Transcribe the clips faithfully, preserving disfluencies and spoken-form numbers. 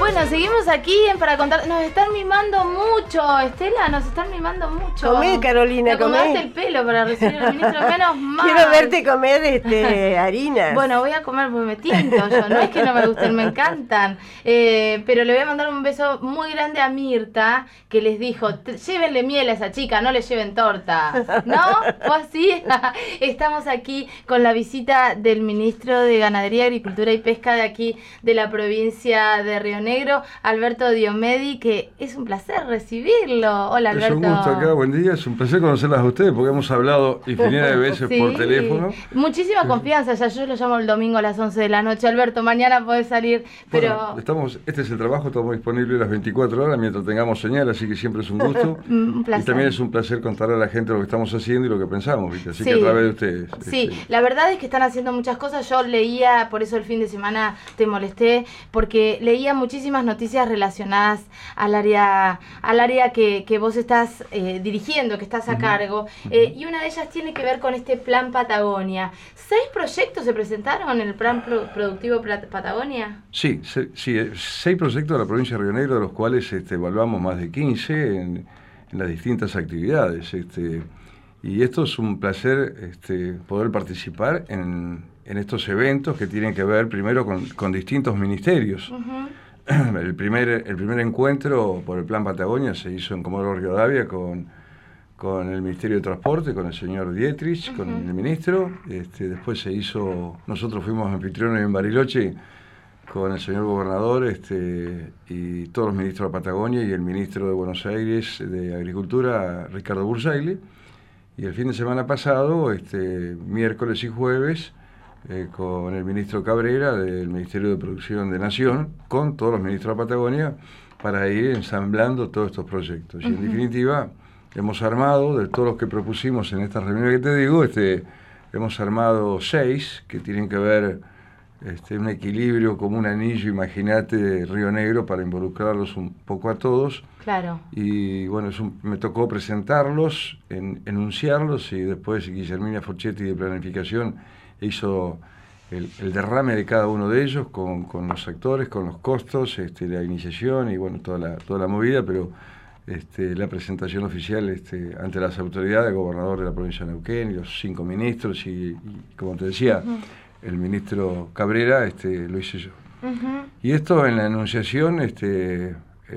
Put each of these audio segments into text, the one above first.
Bueno, seguimos aquí en Para Contar. Nos están mimando mucho, Estela, nos están mimando mucho. Comé, Carolina, Te acomodaste comé. el pelo para recibir al ministro, menos mal. Quiero verte comer este, harinas. Bueno, voy a comer porque me tiento yo. No es que no me gusten, me encantan. Eh, pero le voy a mandar un beso muy grande a Mirta, que les dijo, llévenle miel a esa chica, no le lleven torta. ¿No? ¿Fue así? Estamos aquí con la visita del ministro de Ganadería, Agricultura y Pesca de aquí, de la provincia de Río Negro, Alberto Diomedi, que es un placer recibirlo. Hola, Alberto. Es un gusto acá, buen día, es un placer conocerlas a ustedes porque hemos hablado infinidad de veces Sí, por teléfono. Muchísima sí. confianza, ya yo lo llamo el domingo a las once de la noche. Alberto, mañana podés salir, pero... Bueno, estamos, este es el trabajo, estamos disponibles las veinticuatro horas mientras tengamos señal, así que siempre es un gusto. un placer. Y también es un placer contarle a la gente lo que estamos haciendo y lo que pensamos, ¿viste? Así sí. que a través de ustedes. Sí, este... la verdad es que están haciendo muchas cosas. Yo leía, por eso el fin de semana te molesté, porque leía muchísimas noticias relacionadas al área al área que, que vos estás eh, dirigiendo, que estás a uh-huh. cargo, uh-huh. Eh, y una de ellas tiene que ver con este Plan Patagonia. ¿Seis proyectos se presentaron en el Plan Pro- Productivo Patagonia? Sí, se, sí, seis proyectos de la provincia de Río Negro, de los cuales este, evaluamos más de quince en, en las distintas actividades. Este, y esto es un placer este, poder participar en, en estos eventos que tienen que ver primero con, con distintos ministerios. Uh-huh. El primer, el primer encuentro por el Plan Patagonia se hizo en Comodoro Rivadavia con, con el Ministerio de Transporte, con el señor Dietrich, uh-huh. con el ministro. Este, después se hizo, nosotros fuimos anfitriones en Bariloche con el señor gobernador este, y todos los ministros de la Patagonia y el ministro de Buenos Aires de Agricultura, Ricardo Bursaile. Y el fin de semana pasado, este, miércoles y jueves, Eh, con el ministro Cabrera del Ministerio de Producción de Nación, con todos los ministros de la Patagonia, para ir ensamblando todos estos proyectos. Uh-huh. Y en definitiva, hemos armado, de todos los que propusimos en esta reunión que te digo, este, hemos armado seis que tienen que ver este, un equilibrio como un anillo, imagínate, de Río Negro, para involucrarlos un poco a todos. Claro. Y bueno, es un, me tocó presentarlos, en, enunciarlos, y después Guillermina Forchetti de Planificación hizo el, el derrame de cada uno de ellos con, con los actores, con los costos, este, la iniciación y bueno, toda la, toda la movida, pero este, la presentación oficial este, ante las autoridades, el gobernador de la provincia de Neuquén y los cinco ministros y, y como te decía, uh-huh. el ministro Cabrera, este, lo hice yo. Uh-huh. Y esto en la enunciación, este,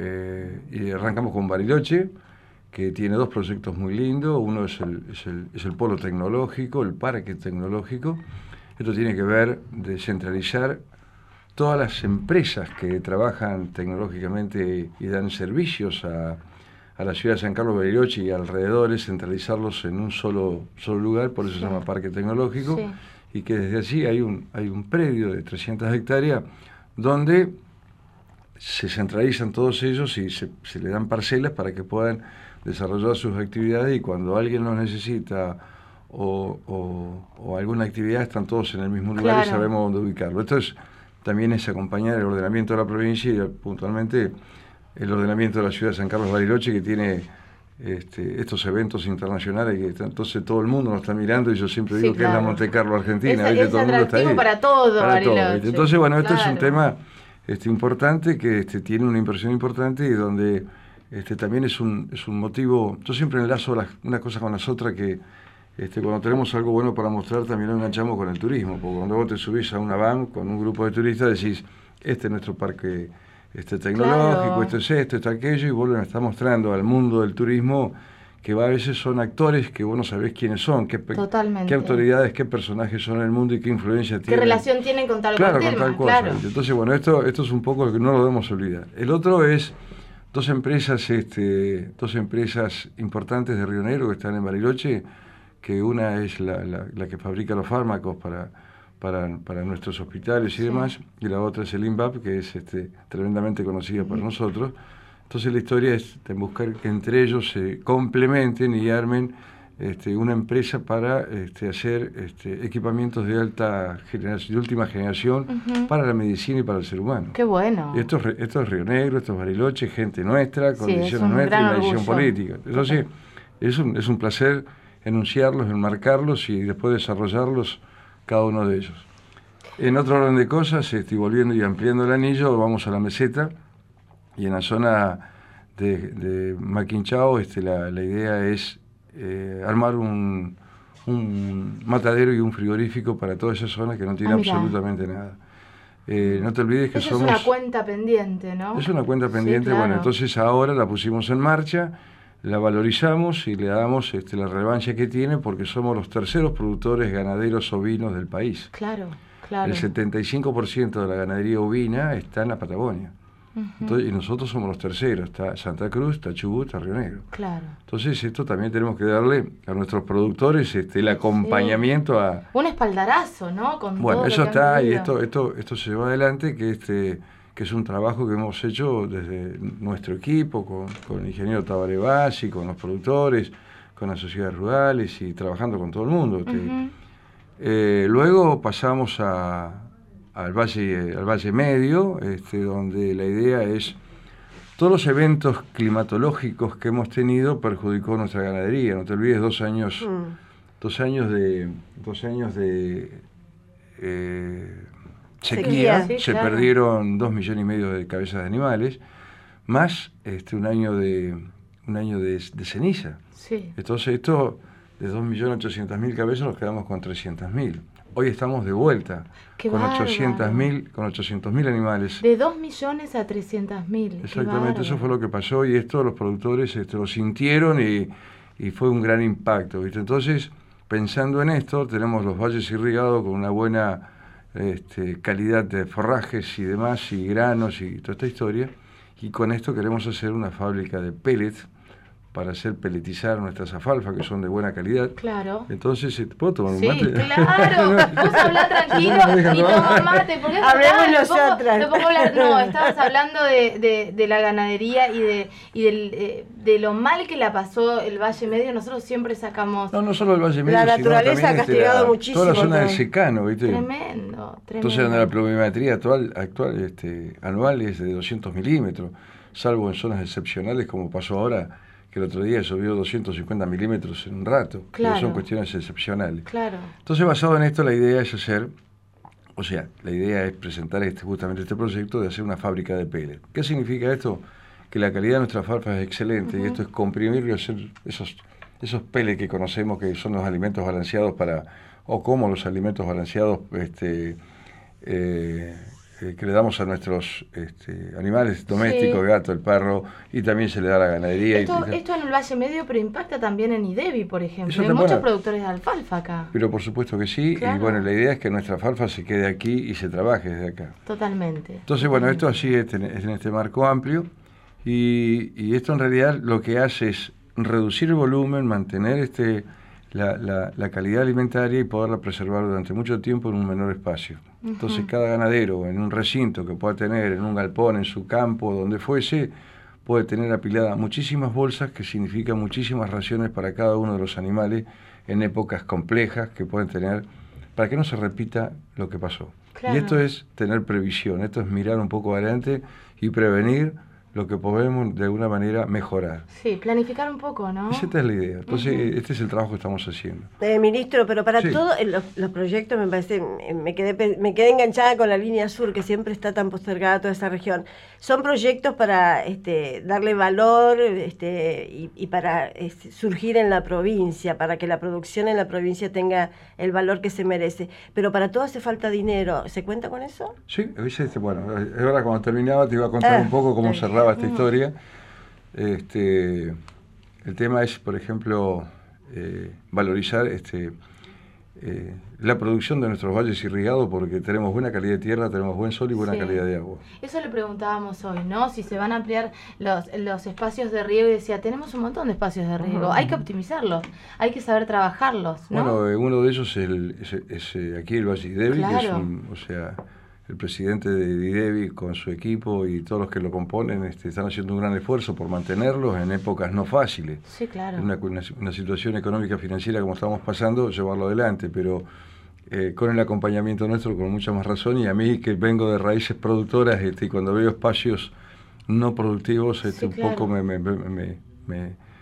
eh, y arrancamos con Bariloche, que tiene dos proyectos muy lindos. Uno es el, es el, es el polo tecnológico, el parque tecnológico. Esto tiene que ver de centralizar todas las empresas que trabajan tecnológicamente y dan servicios a, a la ciudad de San Carlos, Bariloche y alrededores, centralizarlos en un solo, solo lugar, por eso sí. se llama parque tecnológico, sí. y que desde allí hay un, hay un predio de trescientas hectáreas donde se centralizan todos ellos y se, se le dan parcelas para que puedan desarrollar sus actividades, y cuando alguien los necesita o, o, o alguna actividad están todos en el mismo lugar, claro. y sabemos dónde ubicarlo. Esto es, también es acompañar el ordenamiento de la provincia y puntualmente el ordenamiento de la ciudad de San Carlos Bariloche, que tiene este, estos eventos internacionales que entonces todo el mundo nos está mirando, y yo siempre digo sí, que claro. es la Monte Carlo Argentina, es, ¿viste? Es todo el mundo está ahí para todo, para Bariloche. todo, ¿viste? Entonces bueno, esto claro. es un tema este, importante que este, tiene una inversión importante y donde Este, también es un, es un motivo. Yo siempre enlazo las, una cosa con las otras, que este, cuando tenemos algo bueno para mostrar también lo enganchamos con el turismo, porque cuando vos te subís a una van con un grupo de turistas decís, este es nuestro parque este, tecnológico, claro. esto es esto, esto es aquello, y vos le estás mostrando al mundo del turismo que a veces son actores que vos no sabés quiénes son, qué, qué autoridades, qué personajes son en el mundo y qué influencia qué tienen. ¿Qué relación tienen con tal claro, con con tal cosa. Claro. Entonces, bueno, esto, esto es un poco lo que no lo debemos olvidar. El otro es dos empresas, este, dos empresas importantes de Río Negro que están en Bariloche, que una es la, la, la que fabrica los fármacos para, para, para nuestros hospitales y sí. demás, y la otra es el INVAP, que es este, tremendamente conocida para nosotros. Entonces la historia es de buscar que entre ellos se complementen y armen este, una empresa para este, hacer este, equipamientos de alta generación, de última generación, uh-huh. para la medicina y para el ser humano. Qué bueno. Y esto, es, esto es Río Negro, esto es Bariloche, gente nuestra, sí, condiciones nuestras y una decisión política. Entonces, es un, es un placer enunciarlos, enmarcarlos y después desarrollarlos cada uno de ellos. En otro orden de cosas, estoy volviendo y ampliando el anillo, vamos a la meseta, y en la zona de, de Maquinchao este, la, la idea es eh, armar un, un matadero y un frigorífico para toda esa zona que no tiene Ah, mirá. absolutamente nada. Eh, no te olvides que Eso somos... es una cuenta pendiente, ¿no? Es una cuenta Sí, pendiente, claro. bueno, entonces ahora la pusimos en marcha, la valorizamos y le damos este, la relevancia que tiene porque somos los terceros productores ganaderos ovinos del país. Claro, claro. El setenta y cinco por ciento de la ganadería ovina está en la Patagonia. Ujú. Entonces, y nosotros somos los terceros, está Santa Cruz, está Chubut, está Río Negro. Claro. Entonces esto también tenemos que darle a nuestros productores este, el acompañamiento a... Un espaldarazo, ¿no? Con Bueno, todo eso lo que han está y vivido. esto, esto, esto se lleva adelante, que este que es un trabajo que hemos hecho desde nuestro equipo, con, con el ingeniero Tabaré Bassi, con los productores, con las sociedades rurales y trabajando con todo el mundo. Este. Ujú. Eh, luego pasamos a, al, valle, al Valle Medio, este, donde la idea es, todos los eventos climatológicos que hemos tenido perjudicó nuestra ganadería. No te olvides, dos años, Mm. dos años de, dos años de eh, Sequía. sequía, Sí, se claro. perdieron dos millones y medio de cabezas de animales, más este, un año de un año de, de ceniza. Sí. Entonces esto, de dos millones ochocientos mil cabezas nos quedamos con trescientos mil. Hoy estamos de vuelta Qué con bárbaro. ochocientos mil con ochocientos mil animales. De dos millones a trescientos mil. Exactamente, eso fue lo que pasó y esto los productores este, lo sintieron y, y fue un gran impacto, ¿viste? Entonces, pensando en esto, tenemos los valles irrigados con una buena este, calidad de forrajes y demás, y granos y toda esta historia, y con esto queremos hacer una fábrica de pellets para hacer peletizar nuestras alfalfas, que son de buena calidad. Claro. Entonces, ¿te ¿puedo tomar un Sí, mate? claro. Vos hablá tranquilo No me dejan y tomar. toma mate. Porque es Hablemos verdad, me pongo- nosotras. me pongo a hablar- no, estabas hablando de, de, de la ganadería y de y del, eh, de lo mal que la pasó el Valle Medio. Nosotros siempre sacamos... No, no solo el Valle Medio, La sino naturaleza también ha este, castigado la- muchísimo toda la zona del todo. secano, ¿viste? Tremendo, tremendo. Entonces, donde la pluviometría actual, actual este, anual es de doscientos milímetros, salvo en zonas excepcionales como pasó ahora, que el otro día llovió doscientos cincuenta milímetros en un rato, Claro. pero son cuestiones excepcionales. Claro. Entonces, basado en esto, la idea es hacer, o sea, la idea es presentar este, justamente este proyecto de hacer una fábrica de pellets. ¿Qué significa esto? Que la calidad de nuestra alfalfa es excelente, y esto es comprimir y hacer esos, esos pellets que conocemos que son los alimentos balanceados para, o como los alimentos balanceados este, eh, eh, que le damos a nuestros este, animales domésticos, Sí. el gato, el perro, y también se le da a la ganadería. y- Esto, y- esto en el Valle Medio, pero impacta también en IDEBI, por ejemplo. Eso Hay te muchos pone- productores de alfalfa acá. Pero por supuesto que sí, Claro. y bueno, la idea es que nuestra alfalfa se quede aquí y se trabaje desde acá. Totalmente. Entonces, bueno, esto así es en, es en este marco amplio, y, y esto en realidad lo que hace es reducir el volumen, mantener este, la, la- la calidad alimentaria y poderla preservar durante mucho tiempo en un menor espacio. Entonces, Ujú. cada ganadero en un recinto que pueda tener, en un galpón, en su campo, donde fuese, puede tener apiladas muchísimas bolsas, que significan muchísimas raciones para cada uno de los animales en épocas complejas que pueden tener, para que no se repita lo que pasó. Claro. Y esto es tener previsión, esto es mirar un poco adelante y prevenir lo que podemos de alguna manera mejorar. Sí, planificar un poco, ¿no? Esa es la idea. Entonces, este es el trabajo que estamos haciendo. Eh, ministro, pero para Sí. todos los, los proyectos me parece, me- me quedé, pe- me quedé enganchada con la línea sur, que siempre está tan postergada toda esa región. Son proyectos para este, darle valor este, y, y para este, surgir en la provincia, para que la producción en la provincia tenga el valor que se merece. Pero para todo hace falta dinero. ¿Se cuenta con eso? Sí, a veces, este, bueno, ahora cuando terminaba te iba a contar Ah, un poco cómo está bien. cerraba esta historia. Este, el tema es, por ejemplo, eh, valorizar este, eh, la producción de nuestros valles irrigados, porque tenemos buena calidad de tierra, tenemos buen sol y buena Sí. calidad de agua. Eso le preguntábamos hoy, ¿no? Si se van a ampliar los, los espacios de riego, y decía, tenemos un montón de espacios de riego, hay que optimizarlos, hay que saber trabajarlos, ¿no? Bueno, eh, uno de ellos es, el, es, es, eh, aquí el Valle Idevi, que es Claro. un, o sea, el presidente de Idevi con su equipo y todos los que lo componen este, están haciendo un gran esfuerzo por mantenerlos en épocas no fáciles. Sí, claro. En una, una, una situación económica financiera como estamos pasando, llevarlo adelante, pero eh, con el acompañamiento nuestro, con mucha más razón, y a mí que vengo de raíces productoras, este, y cuando veo espacios no productivos, este, Sí, un claro. poco me, me, me, me, me-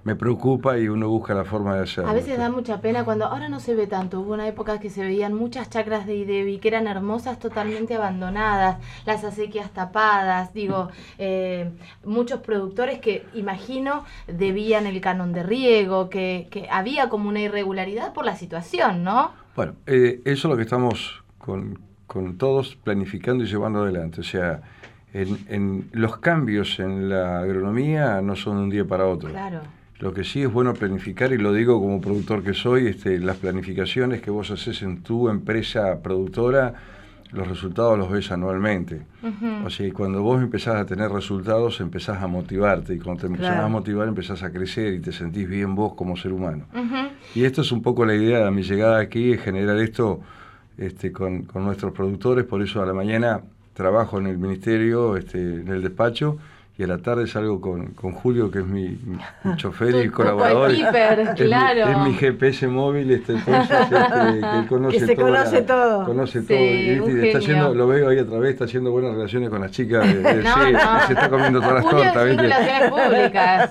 me preocupa y uno busca la forma de hacerlo. A veces da mucha pena cuando ahora no se ve tanto. Hubo una época que se veían muchas chacras de Idevi que eran hermosas, totalmente abandonadas, las acequias tapadas, digo, eh, muchos productores que imagino debían el canon de riego, que, que había como una irregularidad por la situación, ¿no? Bueno, eh, eso es lo que estamos con, con todos planificando y llevando adelante. O sea, en, en los cambios en la agronomía no son de un día para otro. Claro. Lo que sí es bueno planificar, y lo digo como productor que soy, este, las planificaciones que vos haces en tu empresa productora, los resultados los ves anualmente. Uh-huh. O sea, cuando vos empezás a tener resultados, empezás a motivarte, y cuando te empezás claro. a motivar, empezás a crecer y te sentís bien vos como ser humano. Uh-huh. Y esto es un poco la idea de mi llegada aquí, es generar esto este, con, con nuestros productores. Por eso a la mañana trabajo en el ministerio, este, en el despacho, y a la tarde salgo con, con Julio, que es mi, mi, mi chofer y colaborador. Es, claro. mi, es mi G P S móvil, este, entonces este, que él conoce que se todo. Conoce la, todo. Conoce sí, todo. Y, y está haciendo, lo veo ahí otra vez, está haciendo buenas relaciones con las chicas. De, de, no, sí, no. Se está comiendo todas las Julio tortas. ¿viste? Relaciones públicas.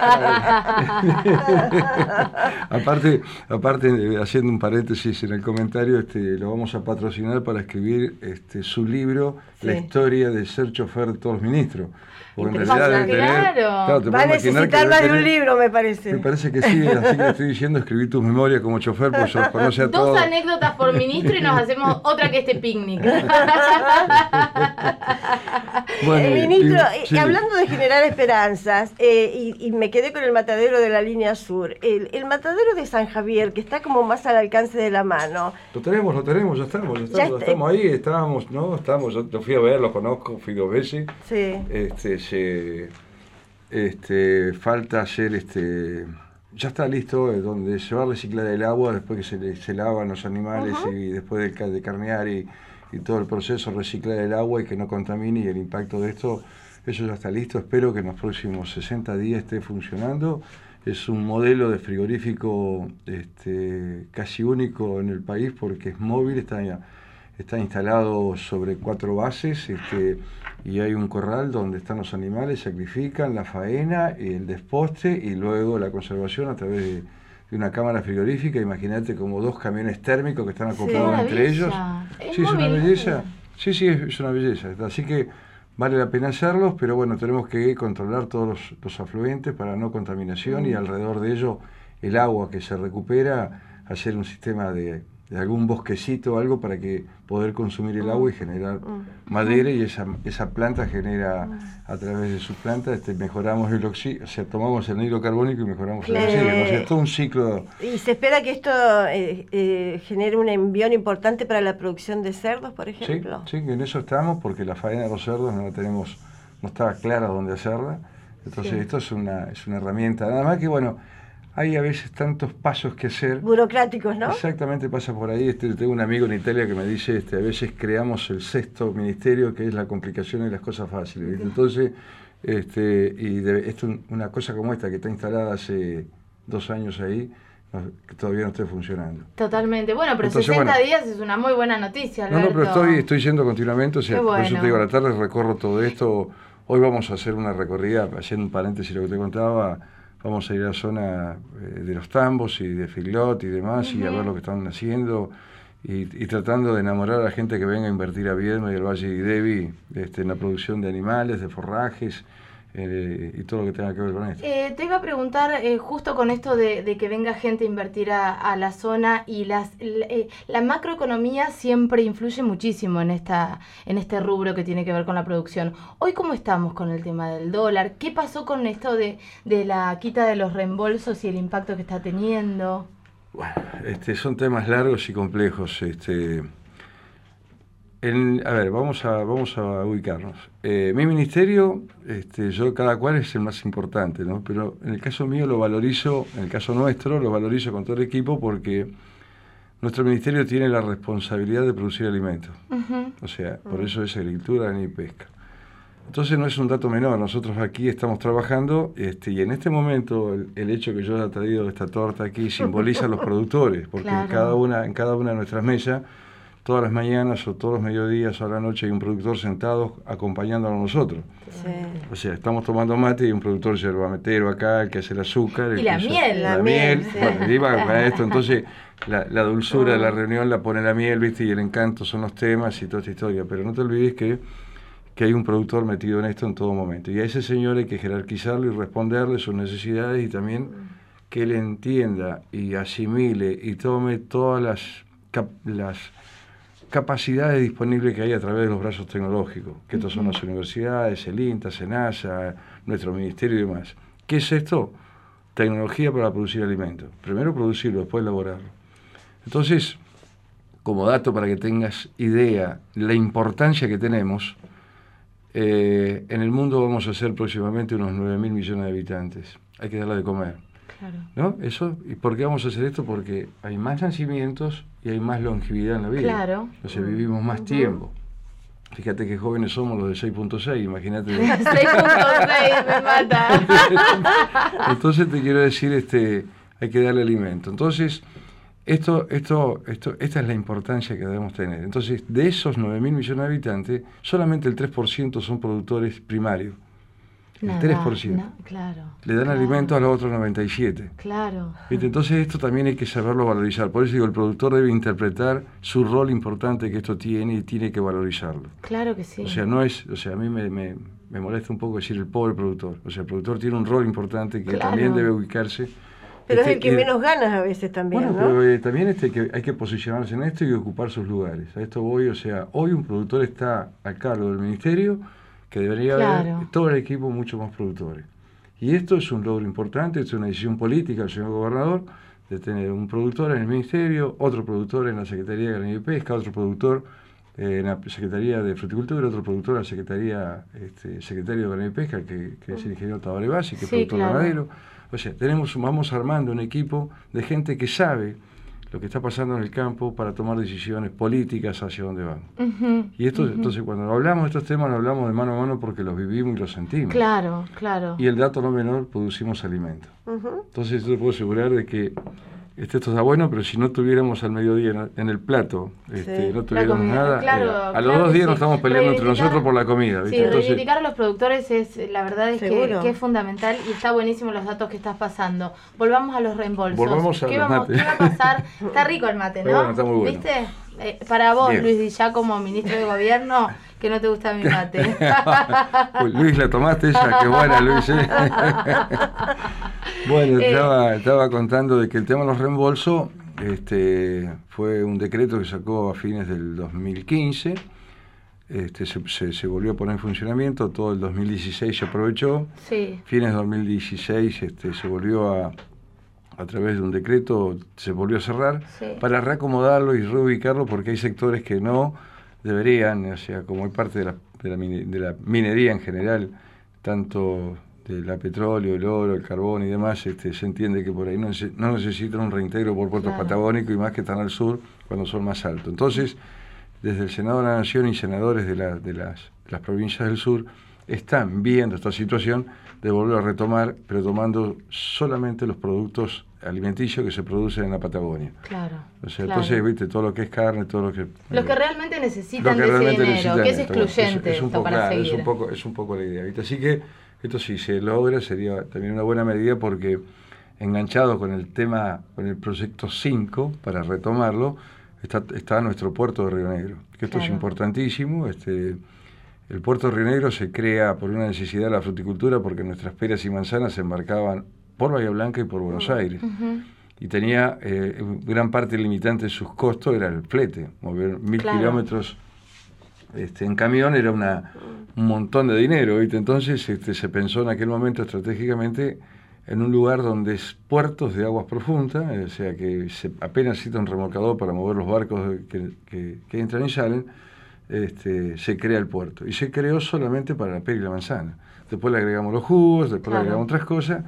aparte, aparte, haciendo un paréntesis en el comentario, este, lo vamos a patrocinar para escribir este, su libro, sí. La historia de ser chofer de todos los ministros. Porque en realidad debe tener, claro. claro, te va a necesitar más de un libro, me parece. Me parece que sí, así que le estoy diciendo, escribir tus memorias como chofer, pues los conoce a Dos todos. Dos anécdotas por ministro y nos hacemos otra que este picnic. Bueno, eh, ministro, y, sí. hablando de generar esperanzas, eh, y, y me quedé con el matadero de la línea sur, el, el matadero de San Javier, que está como más al alcance de la mano. Lo tenemos, lo tenemos, ya estamos, ya estamos, ya está, estamos ahí, estábamos, ¿no? Estamos, yo lo fui a ver, lo conozco, fui dos veces. Sí. Este, se, este, falta hacer, este, ya está listo, eh, donde se va a reciclar el agua después que se, le, se lavan los animales uh-huh. y después de, de carnear y, y todo el proceso, reciclar el agua y que no contamine, y el impacto de esto, eso ya está listo. Espero que en los próximos sesenta días esté funcionando. Es un modelo de frigorífico este, casi único en el país porque es móvil, está, está instalado sobre cuatro bases, este, y hay un corral donde están los animales, sacrifican, la faena, el desposte y luego la conservación a través de, de una cámara frigorífica. Imagínate como dos camiones térmicos que están acoplados sí, entre ellos. Es sí, es una belleza. Sí, sí, es, es una belleza. Así que vale la pena hacerlos, pero bueno, tenemos que controlar todos los, los afluentes para no contaminación mm. y alrededor de ello el agua que se recupera, hacer un sistema de, de algún bosquecito o algo para que poder consumir el agua y generar mm. madera, y esa, esa planta genera a través de su planta, este, mejoramos el oxígeno, o sea, tomamos el anhídrido carbónico y mejoramos el oxígeno, o sea, es todo un ciclo. Y se espera que esto eh, eh, genere un envión importante para la producción de cerdos, por ejemplo. Sí, sí, en eso estamos, porque la faena de los cerdos no la tenemos, no estaba clara dónde hacerla, entonces sí. esto es una, es una herramienta, nada más que bueno, hay a veces tantos pasos que hacer. Burocráticos, ¿no? Exactamente, pasa por ahí. Este, tengo un amigo en Italia que me dice, este, a veces creamos el sexto ministerio, que es la complicación y las cosas fáciles. ¿Viste? Entonces, este, y de, esto, una cosa como esta que está instalada hace dos años ahí, no, que todavía no esté funcionando. Totalmente. Bueno, pero Entonces, sesenta bueno, días es una muy buena noticia, Alberto. No, no, pero estoy, estoy yendo continuamente, o sea, Qué bueno. Por eso te digo, a la tarde recorro todo esto. Hoy vamos a hacer una recorrida, haciendo un paréntesis lo que te contaba. Vamos a ir a la zona eh, de los tambos y de Figlot y demás, uh-huh. y a ver lo que están haciendo y, y tratando de enamorar a la gente que venga a invertir a Viedma y al Valle de Idevi este, en la producción de animales, de forrajes eh, y todo lo que tenga que ver con esto. Eh, te iba a preguntar, eh, justo con esto de, de que venga gente a invertir a, a la zona, y las la, eh, la macroeconomía siempre influye muchísimo en esta en este rubro que tiene que ver con la producción. Hoy, ¿cómo estamos con el tema del dólar? ¿Qué pasó con esto de, de la quita de los reembolsos y el impacto que está teniendo? Bueno, este, son temas largos y complejos. Este, en, a ver, vamos a, vamos a ubicarnos. Eh, mi ministerio, este, yo cada cual es el más importante, ¿no? Pero en el caso mío lo valorizo, en el caso nuestro, lo valorizo con todo el equipo porque nuestro ministerio tiene la responsabilidad de producir alimentos. Uh-huh. O sea, por uh-huh. eso es agricultura ni pesca. Entonces no es un dato menor, nosotros aquí estamos trabajando este, y en este momento el, el hecho que yo haya traído esta torta aquí simboliza a los productores, porque claro. en, cada una, en cada una de nuestras mesas todas las mañanas o todos los mediodías o a la noche hay un productor sentado acompañándonos a nosotros. Sí. O sea, estamos tomando mate y hay un productor yerbametero acá, el que hace el azúcar. El Y la que miel. La, La miel, miel, sí. bueno, iba a esto, entonces la, la dulzura de la reunión la pone la miel, ¿viste? Y el encanto son los temas y toda esta historia. Pero no te olvides que, que hay un productor metido en esto en todo momento. Y a ese señor hay que jerarquizarlo y responderle sus necesidades y también que él entienda y asimile y tome todas las, cap las capacidades disponibles que hay a través de los brazos tecnológicos, que estos son las universidades, el INTA, SENASA, nuestro ministerio y demás. ¿Qué es esto? Tecnología para producir alimentos. Primero producirlo, después elaborarlo. Entonces, como dato para que tengas idea de la importancia que tenemos, eh, en el mundo vamos a ser próximamente unos nueve mil millones de habitantes. Hay que darle de comer. Claro. ¿No? Eso, ¿y por qué vamos a hacer esto? Porque hay más nacimientos y hay más longevidad en la vida. Claro. Entonces vivimos más tiempo. Fíjate qué jóvenes somos los de seis punto seis, imagínate. seis punto seis me mata. Entonces te quiero decir, este, hay que darle alimento. Entonces, esto, esto, esto, esta es la importancia que debemos tener. Entonces, de esos nueve mil millones de habitantes, solamente el tres por ciento son productores primarios. El Nada, tres por ciento. No, claro. Le dan claro, alimento a los otros noventa y siete por ciento. Claro. ¿Viste? Entonces esto también hay que saberlo valorizar. Por eso digo, el productor debe interpretar su rol importante que esto tiene y tiene que valorizarlo. Claro que sí. O sea, no es, o sea, a mí me, me, me molesta un poco decir el pobre productor. O sea, el productor tiene un rol importante que Claro. también debe ubicarse. Pero Este, es el que y- menos ganas a veces también, Bueno, ¿no? pero eh, también este, que hay que posicionarse en esto y ocupar sus lugares. A esto voy, o sea, hoy un productor está a cargo del ministerio, que debería Claro. haber todo el equipo mucho más productores. Y esto es un logro importante, es una decisión política del señor gobernador, de tener un productor en el ministerio, otro productor en la Secretaría de Ganadería y Pesca, otro productor eh, en la Secretaría de Fruticultura, otro productor en la Secretaría, este, Secretario de Ganadería y Pesca, que, que es el ingeniero Tabaré Bassi, que es Sí, productor claro. ganadero. O sea, tenemos, vamos armando un equipo de gente que sabe lo que está pasando en el campo para tomar decisiones políticas hacia dónde vamos. Ujú, Y esto, ujú. entonces, cuando hablamos de estos temas, lo hablamos de mano a mano porque los vivimos y los sentimos. Claro, claro. Y el dato no menor, producimos alimentos. Ujú. Entonces, yo te puedo asegurar de que este, esto está bueno, pero si no tuviéramos al mediodía en, en el plato, este, Sí. no La tuviéramos comida, nada, claro, eh, a claro los dos que días sí. nos estamos peleando entre Reivindicar- nosotros por la comida. ¿viste? Sí, Entonces, reivindicar a los productores es, la verdad es que, Seguro. que es fundamental y está buenísimo los datos que estás pasando. Volvamos a los reembolsos. Volvamos a ¿Qué, los vamos- mates. ¿Qué va a pasar? Está rico el mate, ¿no? Está bueno, está muy bueno. ¿Viste? Eh, para vos, Bien. Luis Di, ya como ministro de gobierno, que no te gusta mi mate. Uy, Luis, la tomaste esa, qué buena, Luis. ¿eh? Bueno, Eh. estaba, estaba contando de que el tema de los reembolsos este, fue un decreto que sacó a fines del dos mil quince, este, se, se, se volvió a poner en funcionamiento, todo el dos mil dieciséis se aprovechó, Sí, fines de dos mil dieciséis este, se volvió a, a través de un decreto, se volvió a cerrar, sí. para reacomodarlo y reubicarlo porque hay sectores que no deberían, o sea, como hay parte de la, de la, mine- de la minería en general, tanto de la petróleo, el oro, el carbón y demás, este, se entiende que por ahí no, nece- no necesitan un reintegro por puertos Claro. patagónicos y más que están al sur cuando son más altos. Entonces, desde el Senado de la Nación y senadores de, la- de las, de las provincias del sur están viendo esta situación de volver a retomar, pero tomando solamente los productos alimenticios que se producen en la Patagonia. Claro. O sea, claro. entonces, viste, todo lo que es carne, todo lo que... Los que eh, realmente necesitan lo de realmente ese dinero, necesitan que es esto, bueno, excluyente es, es un esto poco, para claro, seguir. es un poco, es un poco la idea, ¿viste? Así que esto sí se logra, sería también una buena medida porque enganchado con el tema, con el proyecto cinco, para retomarlo, está, está nuestro puerto de Río Negro, que esto Claro. es importantísimo. Este, el puerto de Río Negro se crea por una necesidad de la fruticultura porque nuestras peras y manzanas se embarcaban por Bahía Blanca y por Buenos Aires. Ujú. Y tenía eh, gran parte limitante de sus costos era el flete. Mover mil Claro. kilómetros este, en camión era una, un montón de dinero, ¿viste? Entonces este, se pensó en aquel momento estratégicamente en un lugar donde es puertos de aguas profundas, o sea que se, apenas necesita un remolcador para mover los barcos que, que, que entran y salen, este, se crea el puerto. Y se creó solamente para la pera y la manzana. Después le agregamos los jugos, después Claro. le agregamos otras cosas.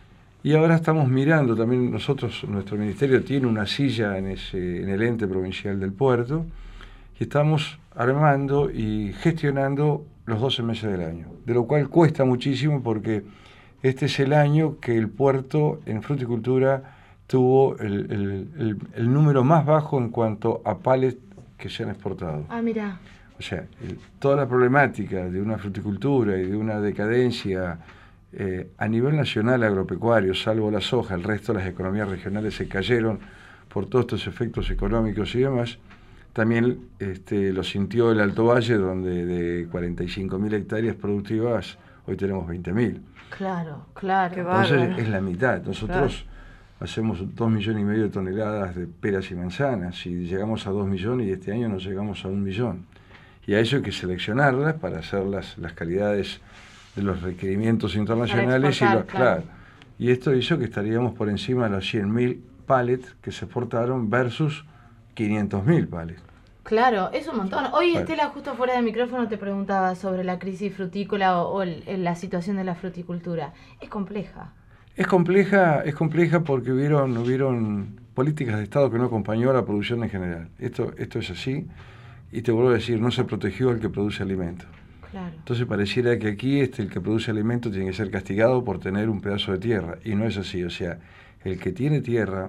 Y ahora estamos mirando, también nosotros, nuestro ministerio tiene una silla en, ese, en el ente provincial del puerto, y estamos armando y gestionando los doce meses del año, de lo cual cuesta muchísimo porque este es el año que el puerto en fruticultura tuvo el, el, el, el número más bajo en cuanto a palets que se han exportado. Ah, mira. O sea, el, toda la problemática de una fruticultura y de una decadencia eh, a nivel nacional agropecuario, salvo la soja, el resto de las economías regionales se cayeron por todos estos efectos económicos y demás. También este, lo sintió el Alto Valle, donde de cuarenta y cinco mil hectáreas productivas, hoy tenemos veinte mil. Claro, claro. Qué Entonces bárbaro. es la mitad. Nosotros claro. hacemos dos millones y medio de toneladas de peras y manzanas, y llegamos a dos millones y este año nos llegamos a un millón. Y a eso hay que seleccionarlas para hacer las, las calidades de los requerimientos internacionales. Para exportar, y los, claro. claro. Y esto hizo que estaríamos por encima de los cien mil pallets que se exportaron versus quinientos mil pallets. Claro, es un montón. Hoy Bueno. Estela, justo fuera de micrófono, te preguntaba sobre la crisis frutícola o, o el, la situación de la fruticultura. Es compleja. Es compleja, es compleja porque hubieron, hubieron políticas de Estado que no acompañó a la producción en general. Esto, esto es así. Y te vuelvo a decir, no se protegió al que produce alimentos. Claro. Entonces pareciera que aquí este, el que produce alimentos tiene que ser castigado por tener un pedazo de tierra. Y no es así. O sea, el que tiene tierra,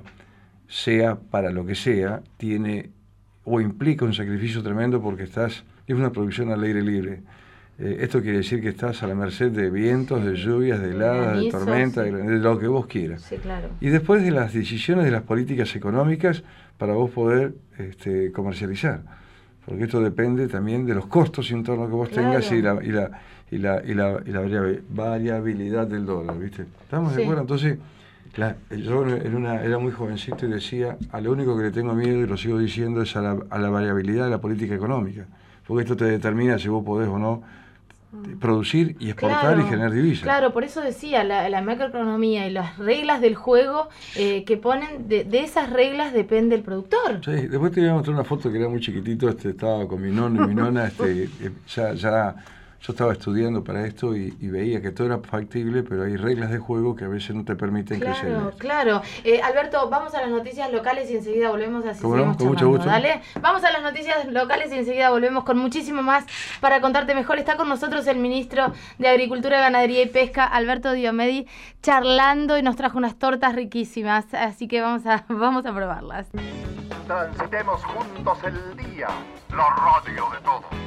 sea para lo que sea, tiene o implica un sacrificio tremendo porque estás, es una producción al aire libre. Eh, esto quiere decir que estás a la merced de vientos, de lluvias, de heladas, de Granizo, tormentas, sí. de, de lo que vos quieras. Sí, claro. Y después de las decisiones de las políticas económicas para vos poder este, comercializar. Porque esto depende también de los costos internos que vos Claro. tengas y la, y la, y la, y la, y la variabi- variabilidad del dólar, ¿viste? ¿Estamos Sí. de acuerdo? Entonces, la, yo en una, era muy jovencito y decía, a lo único que le tengo miedo, y lo sigo diciendo, es a la, a la variabilidad de la política económica. Porque esto te determina si vos podés o no producir y exportar Claro, y generar divisas. Claro, por eso decía, la, la macroeconomía y las reglas del juego eh, que ponen, de, de esas reglas depende el productor. Sí, después te voy a mostrar una foto que era muy chiquitito, este, estaba con mi nono y mi nona, este, eh, ya, ya yo estaba estudiando para esto y, y veía que todo era factible, pero hay reglas de juego que a veces no te permiten crecer. Claro, claro. Eh, Alberto, vamos a las noticias locales y enseguida volvemos así ¿Cómo no? seguimos Con mucho charlando, gusto. ¿dale? Vamos a las noticias locales y enseguida volvemos con muchísimo más para contarte mejor. Está con nosotros el ministro de Agricultura, Ganadería y Pesca, Alberto Diomedi, charlando y nos trajo unas tortas riquísimas, así que vamos a, vamos a probarlas. Transitemos juntos el día, la radio de todos.